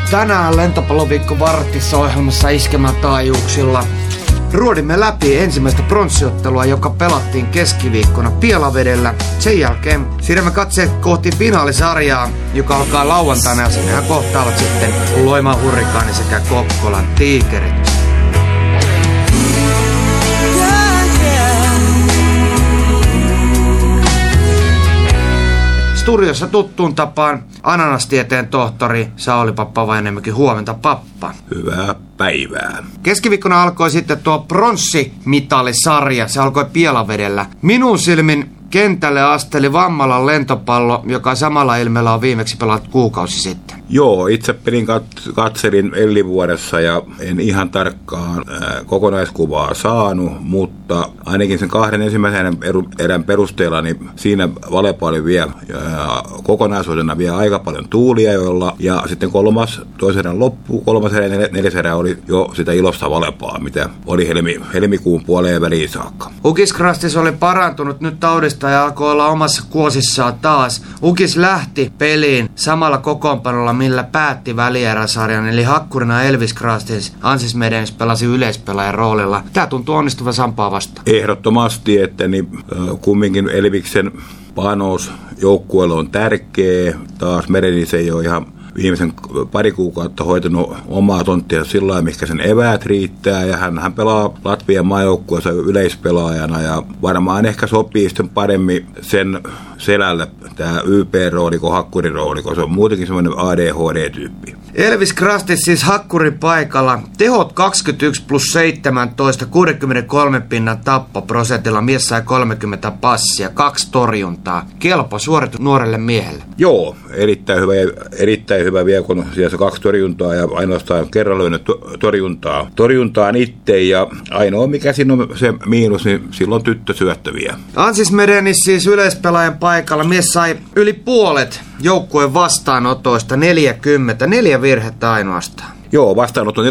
Tänään Lentopalloviikko Vartissa ohjelmassa Iskelmätaajuuksilla ruodimme läpi ensimmäistä pronssiottelua, joka pelattiin keskiviikkona Pielavedellä. Sen jälkeen siirrämme katseet kohti finaalisarjaa, joka alkaa lauantaina, ja sinnehän kohtaavat sitten Loimaan Hurrikaani sekä Kokkolan Tiikerit. Studiossa tuttuun tapaan ananastieteen tohtori Sauli Pappa-Vainiemäki. Huomenta, Pappa. Hyvää päivää. Keskiviikkona alkoi sitten tuo pronssimitalisarja. Se alkoi Pielavedellä. Minun silmin kentälle asteli Vammalan lentopallo, joka samalla ilmeellä on viimeksi pelattu kuukausi sitten. Joo, itse pelin katselin Ellivuodessa ja en ihan tarkkaan kokonaiskuvaa saanut, mutta ainakin sen kahden ensimmäisen erän perusteella niin siinä Valepa oli vielä kokonaisuutena vielä aika paljon tuulia, joilla ja sitten toisen erän loppu, kolmas erä ja neljäs erä oli jo sitä ilosta Valepaa, mitä oli helmikuun puoleen väliin saakka. Ukis Krastis oli parantunut nyt taudista ja alkoi olla omassa kuosissaan taas. Ukis lähti peliin samalla kokoonpanolla, millä päätti välieräsarjan, eli hakkurina Elvis Krastis. Ansis Medens pelasi yleispelaajan roolilla. Tämä tuntuu onnistuvan Sampaa vastaan. Ehdottomasti, että kumminkin Elviksen panos joukkueelle on tärkeä. Taas Medenis ei ole ihan viimeisen pari kuukautta hoitanut omaa tonttia sillä lailla, mikä sen eväät riittää, ja hän pelaa Latvian maajoukkueessa yleispelaajana, ja varmaan ehkä sopii sitten paremmin sen selälle tämä YP-rooli kuin hakkurirooli, koska se on muutenkin semmoinen ADHD-tyyppi. Elvis Krastis siis hakkurin paikalla. Tehot 21 plus 17, 63 pinnan tappoprosentilla. Mies sai 30 passia, 2 torjuntaa. Kelpo suoritus nuorelle miehelle. Joo, erittäin hyvä vielä, kun siellä 2 torjuntaa ja ainoastaan kerran löynyt torjuntaan itse. Ja ainoa mikä siinä on se miinus, niin silloin tyttösyöttäviä. Ansis Medenis siis yleispelaajan paikalla. Mies sai yli puolet joukkueen vastaanotoista, 4 virhettä ainoastaan. Joo, vastaanotto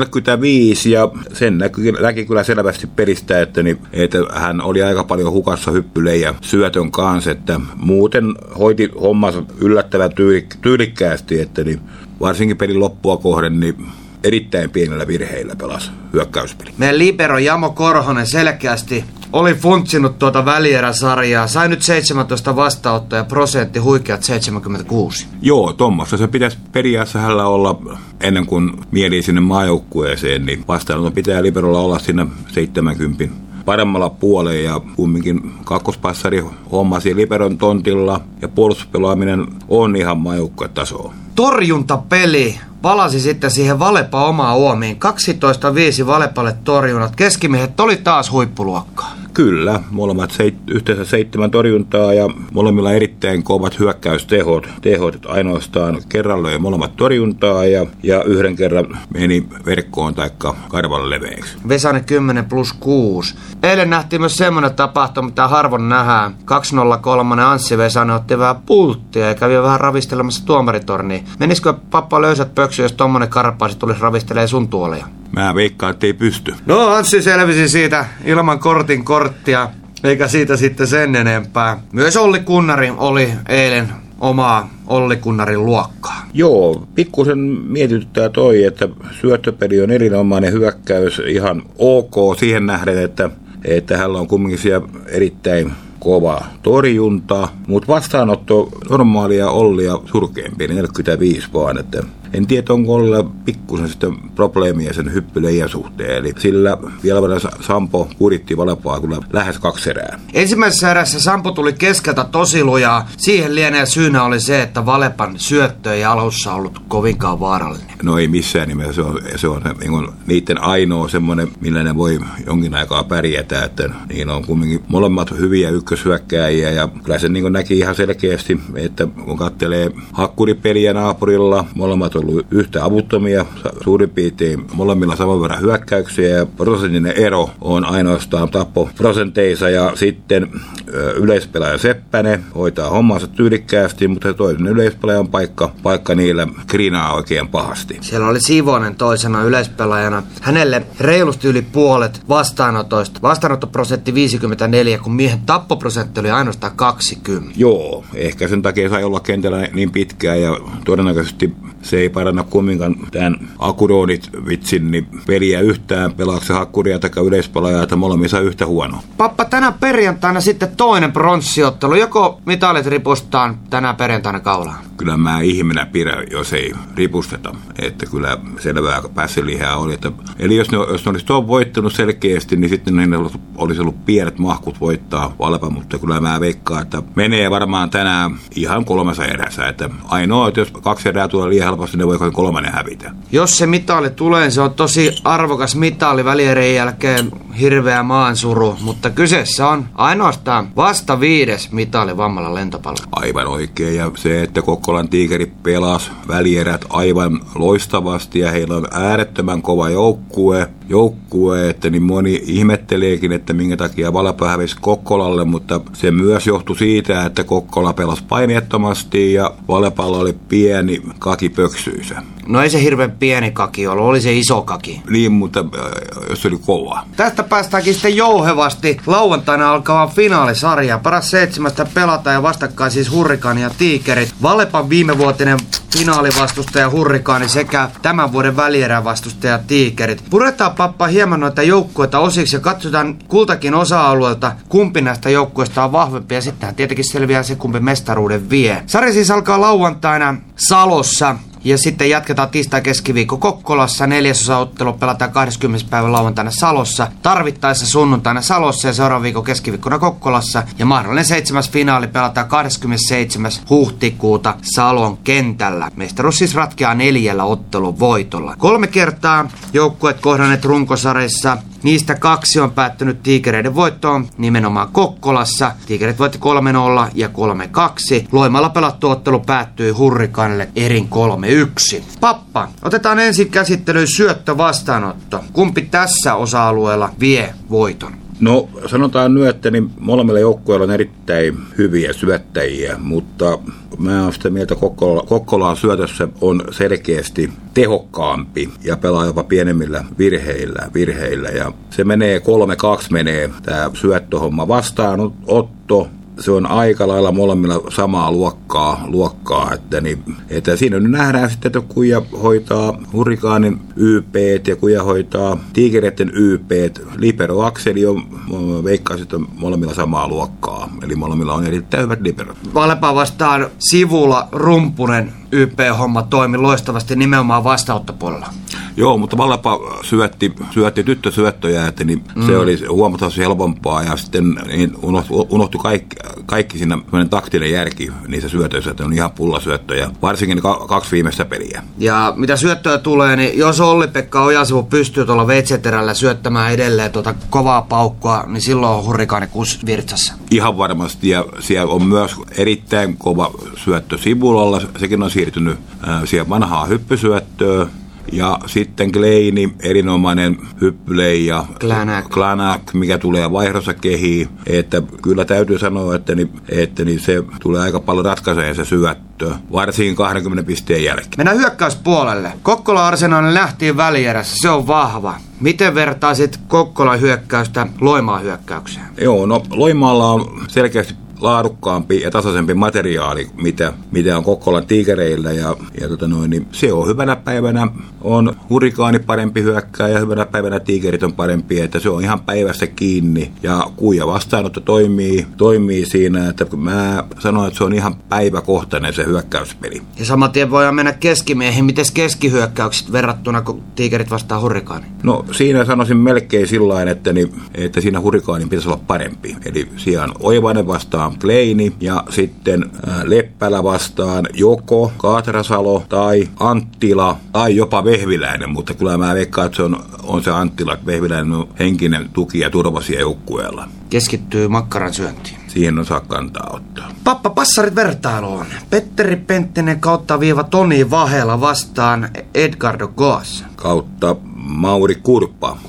45 ja sen näki kyllä selvästi pelistä, että hän oli aika paljon hukassa hyppylejä syötön kanssa, että muuten hoiti hommansa yllättävän tyylikkäästi, että varsinkin pelin loppua kohden erittäin pienellä virheillä pelasi hyökkäyspeli. Meidän libero Jamo Korhonen selkeästi oli funtsinut tuota välieräsarjaa. Sai nyt 17 vastaanottoa ja prosentti huikeat 76. Joo, tuommoista se pitäisi periaatteessa hänellä olla ennen kuin mieli sinne maajoukkueeseen, niin vastaanoton pitää liberolla olla siinä 70 paremmalla puolella, ja kumminkin kakkospassari hommasi liberon tontilla ja puolustuspelaaminen on ihan maajoukkuetasoa. Torjuntapeli palasi sitten siihen Valepa omaa uomiin. 12-5 Valepalle torjunnat. Keskimiehet oli taas huippuluokkaa. Kyllä, molemmat yhteensä 7 torjuntaa ja molemmilla erittäin kovat hyökkäystehot. Ainoastaan kerran löi molemmat torjuntaa ja yhden kerran meni verkkoon taikka karvalle leveäksi. Vesanen 10 plus 6. Eilen nähtiin myös semmoinen tapahtuma, mitä harvoin nähdään. 203 Anssi Vesanen otti vähän pulttia ja kävi vähän ravistelemassa tuomaritorniin. Menisikö Pappa löysät pöksy, jos tommonen karpaasi tulisi ravistelemaan sun tuolia? Mä veikkaan, ettei pysty. No, Anssi selvisi siitä ilman korttia, eikä siitä sitten sen enempää. Myös Olli Kunnari oli eilen omaa Olli Kunnarin luokkaa. Joo, pikkusen mietityttää toi, että syöttöpeli on erinomainen, hyökkäys ihan ok siihen nähden, että hänellä on kumminkin siellä erittäin kova torjunta, mutta vastaanotto normaalia Ollia surkeampi, 45 vaan, että en tiedä, onko Ollilla pikkusen sitten probleemia sen hyppyleijän suhteen, eli sillä vielä Sampo kuritti Valepaa kyllä lähes 2 erää. Ensimmäisessä erässä Sampo tuli keskeltä tosi lujaa. Siihen lienee syynä oli se, että Valepan syöttö ei alussa ollut kovinkaan vaarallinen. No ei missään nimessä, se on niiden ainoa semmoinen, millä ne voi jonkin aikaa pärjätä, että niin on kumminkin molemmat hyviä ykköshyökkääjiä, ja kyllä se näki ihan selkeästi, että kun katselee hakkuripeliä naapurilla, molemmat on ollut yhtä avuttomia, suurin piirtein molemmilla saman verran hyökkäyksiä, ja prosenttinen ero on ainoastaan tappoprosenteissa, ja sitten yleispelaaja Seppänen hoitaa hommansa tyylikkäästi, mutta toinen yleispelaajan paikka niillä kriinaa oikein pahasti. Siellä oli Sivonen toisena yleispelaajana. Hänelle reilusti yli puolet vastaanotoista. Vastaanottoprosentti 54, kun miehen tappoprosentti oli ainoastaan 20. Joo, ehkä sen takia sai olla kentällä niin pitkään ja todennäköisesti se ei paranna kumminkaan tämän Akuronit vitsin niin peliä yhtään. Pelaako se Hakkuria tai yleispelaajaa, että molemmissa yhtä huono. Pappa, tänä perjantaina sitten toinen pronssiottelu. Joko mitalit ripustaan tänä perjantaina kaulaan? Kyllä mä ihminä pidän, jos ei ripusteta. Että kyllä selvää päässelihaa oli. Eli jos ne olisi tuon voittanut selkeästi, niin sitten ne olisi ollut pienet mahkut voittaa Valpa, mutta kyllä mä veikkaan, että menee varmaan tänään ihan 3 erässä. Että ainoa, että jos 2 erää tulee liian helposti, ne voi 3 hävitä. Jos se mitali tulee, se on tosi arvokas mitali välierien jälkeen, hirveä maansuru, mutta kyseessä on ainoastaan vasta 5. mitali Vammalan lentopallolla. Aivan oikein, ja se, että Kokkolan Tiikerit pelasi välierät aivan loistavasti, ja heillä on äärettömän kova joukkue, että niin moni ihmetteleekin, että minkä takia Valpa hävisi Kokkolalle, mutta se myös johtui siitä, että Kokkola pelasi paineettomasti, ja Valpalla oli pieni kaki pöksyysä. No ei se hirveän pieni kaki ollut, oli se iso kaki. Niin, mutta jos se oli kova. Tästä päästäänkin sitten jouhevasti lauantaina alkavaan finaalisarjaan. Paras 7 pelataan ja vastakkain siis Hurrikaani ja Tiikerit. Valepan viimevuotinen finaalivastustaja Hurrikaani sekä tämän vuoden välierävastustaja Tiikerit. Puretaan, Pappa, hieman noita joukkueita osiksi ja katsotaan kultakin osa-alueelta, kumpi näistä joukkueista on vahvempi, ja sittenhän tietenkin selviää se, kumpi mestaruuden vie. Sarja siis alkaa lauantaina Salossa. Ja sitten jatketaan tiistai-keskiviikko Kokkolassa. 4. ottelu pelataan 20. päivän lauantaina Salossa. Tarvittaessa sunnuntaina Salossa ja seuraavan viikon keskiviikkona Kokkolassa. Ja mahdollinen 7. finaali pelataan 27. huhtikuuta Salon kentällä. Mestaruus siis ratkeaa 4 ottelun voitolla. 3 kertaa joukkueet kohdanneet runkosarjassa. Niistä 2 on päättynyt Tiikereiden voittoon nimenomaan Kokkolassa. Tiikerit voitti 3-0 ja 3-2. Loimalla pelattu ottelu päättyi Hurrikaanille erin 3-1. Pappa, otetaan ensin käsittelyyn syöttövastaanotto. Kumpi tässä osa-alueella vie voiton? No sanotaan nyt, että niin molemmilla joukkueilla on erittäin hyviä syöttäjiä, mutta mä oon sitä mieltä, Kokkolan syötössä on selkeästi tehokkaampi ja pelaa jopa pienemmillä virheillä ja se menee 3-2 menee tämä syöttöhomma vastaanotto. Se on aika lailla molemmilla samaa luokkaa että siinä nyt nähdään sitten, että kuja hoitaa Hurrikaanin YP:t ja kuja hoitaa Tiikereiden YP:t. Libero Akseli on, veikkaisin, että molemmilla samaa luokkaa, eli molemmilla on erittäin hyvät liberot. Valpa vastaan Sivula Rumpunen YP-homma toimi loistavasti nimenomaan vastaanottopuolella. Joo, mutta Valpa syötti tyttösyöttöjä, että niin se oli huomattavasti helpompaa ja sitten niin unohtui kaikki siinä taktinen järki niissä syötöissä, että on ihan pullasyöttöjä, varsinkin 2 viimeistä peliä. Ja mitä syöttöä tulee, niin jos Olli-Pekka Ojasivu pystyy tuolla veitseterällä syöttämään edelleen kovaa paukkua, niin silloin on Hurrikaani virtsassa. Ihan varmasti, ja siellä on myös erittäin kova syöttö Sibulalla, sekin on siirtynyt siihen vanhaan hyppysyöttöön. Ja sitten Kleini, erinomainen hyppylei ja Klanak, mikä tulee vaihdossa kehiin. Että kyllä täytyy sanoa, että se tulee aika paljon ratkaiseen se syöttö, varsinkin 20 pisteen jälkeen. Mennään hyökkäyspuolelle. Kokkola Arsenaali nähtiin välierässä, se on vahva. Miten vertaisit Kokkolan hyökkäystä Loimaan hyökkäykseen? Joo, no Loimaalla on selkeästi laadukkaampi ja tasaisempi materiaali, mitä on Kokkolan Tiikereillä niin se on hyvänä päivänä on Hurrikaani parempi hyökkää ja hyvänä päivänä Tiikerit on parempi, että se on ihan päivästä kiinni ja kuja vastaanotto toimii siinä, että mä sanon, että se on ihan päiväkohtainen se hyökkäyspeli. Ja saman tien voidaan mennä keskimiehiin, miten keskihyökkäykset verrattuna kun Tiikerit vastaa Hurrikaani? No siinä sanoisin melkein sillain, että siinä Hurrikaanin pitäisi olla parempi, eli sijaan Oivainen vastaan Kleini ja sitten Leppälä vastaan joko Kaatrasalo tai Anttila tai jopa Vehviläinen, mutta kyllä mä veikkaan, että se on se Anttila, että Vehviläinen on henkinen tuki ja turvasia joukkueella. Keskittyy makkaran syöntiin. Siihen on saa kantaa ottaa. Pappa, passarit vertailuun. Petteri Penttinen kautta viiva Toni Vahela vastaan Edgardo Goas. Kautta Mauri Kurppa.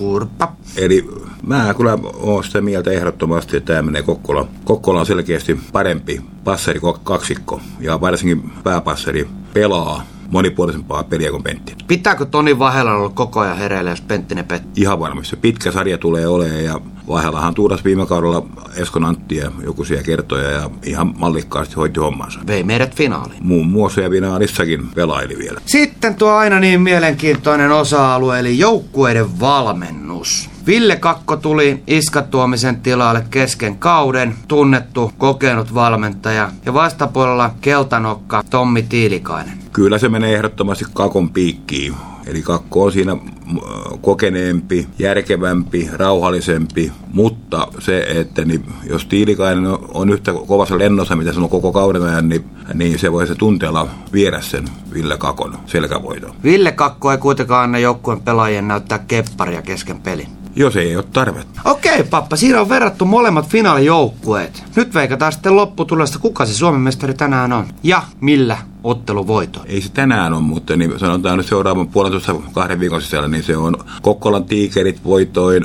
Eli mä kyllä oon sitä mieltä ehdottomasti, että tämä menee Kokkola. Kokkola on selkeästi parempi passari kaksikko ja varsinkin pääpassari pelaa monipuolisempaa peliä kuin Penttinen. Pitääkö Toni Vahela olla koko ajan hereillä, jos Penttinen pettää? Ihan varmasti. Se pitkä sarja tulee olemaan ja Vahelahan tuurasi viime kaudella Eskon Anttia jokuisia kertoja ja ihan mallikkaasti hoiti hommansa. Vei meidät finaaliin. Muun muassa ja finaalissakin pelaili vielä. Sitten tuo aina niin mielenkiintoinen osa-alue, eli joukkueiden valmennus. Ville Kakko tuli Iska Tuomisen tilalle kesken kauden, tunnettu, kokenut valmentaja, ja vastapuolella keltanokka Tommi Tiilikainen. Kyllä se menee ehdottomasti Kakon piikkiin. Eli Kakko on siinä kokeneempi, järkevämpi, rauhallisempi, mutta se, että jos Tiilikainen on yhtä kovassa lennossa, mitä se on koko kauden ajan, niin se voi se tunteella viedä sen Ville Kakon selkävoiton. Ville Kakko ei kuitenkaan anna joukkueen pelaajien näyttää kepparia kesken pelin. Jos ei ole tarvetta. Okei, pappa, siinä on verrattu molemmat finaalijoukkueet. Nyt veikataan sitten lopputulosta, kuka se Suomen mestari tänään on ja millä otteluvoito. Ei se tänään ole, mutta niin sanotaan nyt seuraavan 1,5-2 viikon sisällä, niin se on Kokkolan Tiikerit voitoin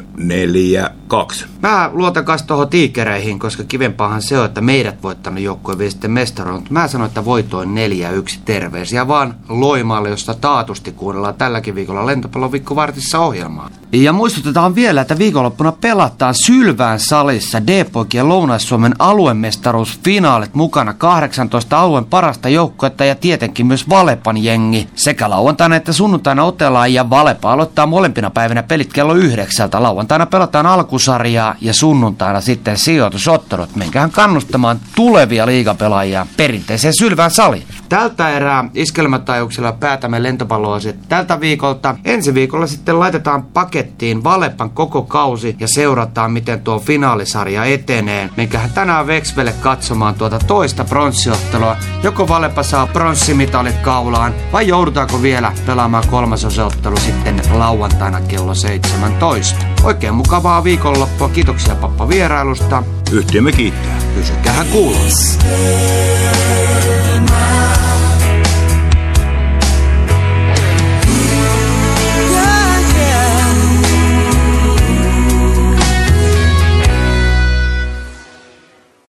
4-2. Mä luotan kanssa tuohon Tiikereihin, koska kivempaahan se on, että meidät voittanut joukkue vie sitten mestaroon. Mutta mä sanoin, että voitoin 4-1 terveisiä vaan Loimaalle, josta taatusti kuunnellaan tälläkin viikolla Lentopallon Viikkovartissa ohjelmaa. Ja muistutetaan vielä, että viikonloppuna pelataan Sylvään salissa D-poikien Lounais-Suomen aluemestaruusfinaalit mukana 18 alueen parasta joukkuetta ja tietenkin myös Valepan jengi. Sekä lauantaina että sunnuntaina otellaan ja Valepa aloittaa molempina päivinä pelit kello 9. Lauantaina pelataan alkusarjaa ja sunnuntaina sitten sijoitusottelut. Menkähän kannustamaan tulevia liigapelaajia perinteiseen Sylvään saliin. Tältä erää iskelmätaajuuksilla päätämme lentopalloasiat tältä viikolta. Ensi viikolla sitten laitetaan pakettiin Valepan koko kausi ja seurataan miten tuo finaalisarja etenee. Menkähän tänään Vexvelle katsomaan tuota toista pronssiottelua. Joko Valepa saa pronssimitalit kaulaan vai joudutaanko vielä pelaamaan kolmasosaottelu sitten lauantaina kello 17. Oikein mukavaa viikonloppua. Kiitoksia pappa vierailusta. Yhtiömme kiittää. Pysykäähän kuulossa.